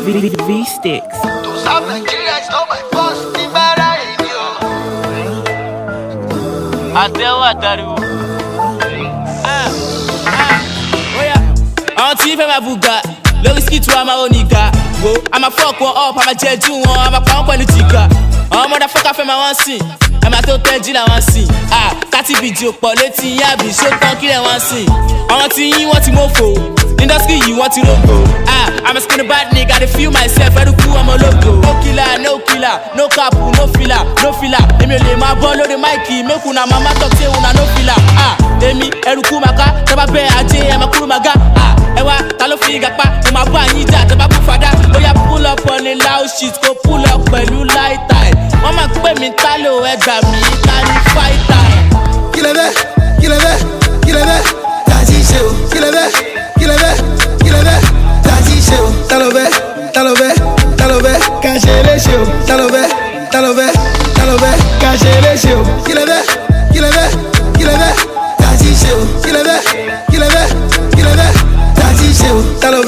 V-Sticks. To South Nigeria is not my boss. Nibara radio. Atewa Daru. Àwọn tí fẹ́ máa bùgà lórí skit wa máa oníga wo a máa fuck wọn up a máa jẹjú wọn a máa pa wọn pẹ̀lú jìgà àwọn motherfucker fẹ́ máa wọ́n sìn ẹ máa tó tẹ́jú làwọn sìn káti fídíò pọ̀ létí yín àbí ṣótán kílẹ̀ wọ́n sìn àwọn tí yín wọ́n ti mọ́fò industry yìí wọ́n ti rògbò I'm a skinny bad nigga dey feel myself ẹ̀rù kú ọmọ ológo no killer no cap no filler èmi ò lè máa bọ́ lórí máìkì make una mama talk say una no filler èmi ẹ̀rù kú màkà tẹ́ bá bẹ́ẹ̀ ajé ẹ̀ máa kúrú màgá ẹ wá ta ló fi ìgà pa mo máa bá yín jà tẹ́ bá kú fada bóyá pull up on a loud shit kó pull up pẹ̀lú light time wọ́n máa pè mí tálò ẹgbà mi ká ní fight time. Kílẹ̀ bẹ́ẹ̀ tàjí ṣe o kílẹ̀ bẹ́ẹ̀ tàjí ṣe o tálọ̀ bẹ́ẹ̀ ká ṣe léṣe o tálọ̀ bẹ́ẹ̀ ká ṣe léṣe o kílẹ̀ bẹ́ẹ̀ tàjí ṣe o kílẹ̀ bẹ́ẹ̀ tàjí ṣe o tálọ̀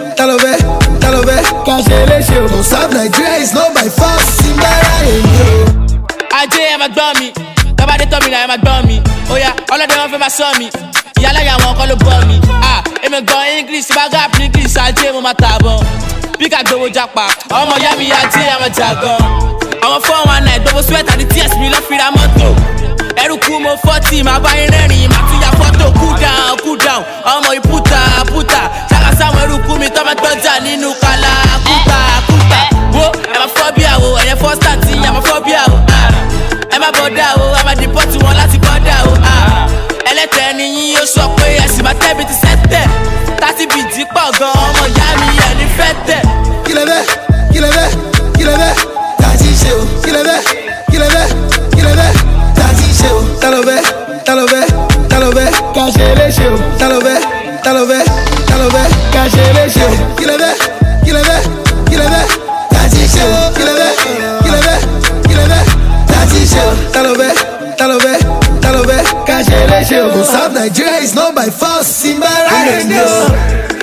bẹ́ẹ̀ ká ṣe léṣe o. To South Nigeria is not by force Nibara radio. Ajé ẹ máa gbọ́ mi tọ́ba dé tọ́ mi náà ẹ máa gbọ́ mi óyá ọlọ́dẹ wọn fẹ́ máa sọ mi ìyálàyà wọn kọ́ ló bọ́ mi èmi gan English bá gap ní English ajé mo máa tà bọ̀ bí ká gbowó japa ọmọ ìyá mi ajé ẹ máa jà gan àwọn 419 gbogbo sweat àti tears mi lọ́ fi ra mọ́tò ẹrù kú mo 40 máa bá yín rẹ́rìn máa tún ya fọ́tò cool down ọmọ yìí puta ṣáká sáwọn ẹrù kú mi tọ́ máa gbọ́jà nínú kálá kúta wo ẹ máa fọ́ bí àwò ẹ̀yẹ fọ́stà tí ẹ máa fọ́ bí àwò ẹ má bọ́dà o a máa dìpọ́tì wọn láti bọ́dà o ẹlẹ́tẹ̀ẹ́ ni yín yóò sọ pé ẹ̀sìn máa tẹ́bi ti sẹ́tẹ̀ 30 bìtì pọ̀ gan ọmọ ìyá mi ẹ̀ ní fẹ́ tẹ̀. Kílẹ̀ bẹ́ẹ̀ tàjí ṣe o kílẹ̀ bẹ́ẹ̀ tàjí ṣe o tálọ̀ bẹ́ẹ̀ ká ṣe léṣe o tálọ̀ bẹ́ẹ̀ ká ṣe léṣe o kílẹ̀ bẹ́ẹ̀ tàjí ṣe o kílẹ̀ bẹ́ẹ̀ tàjí ṣe o tálọ̀ bẹ́ẹ̀ ká ṣe léṣe o. To South Nigeria is not by force Nibara radio.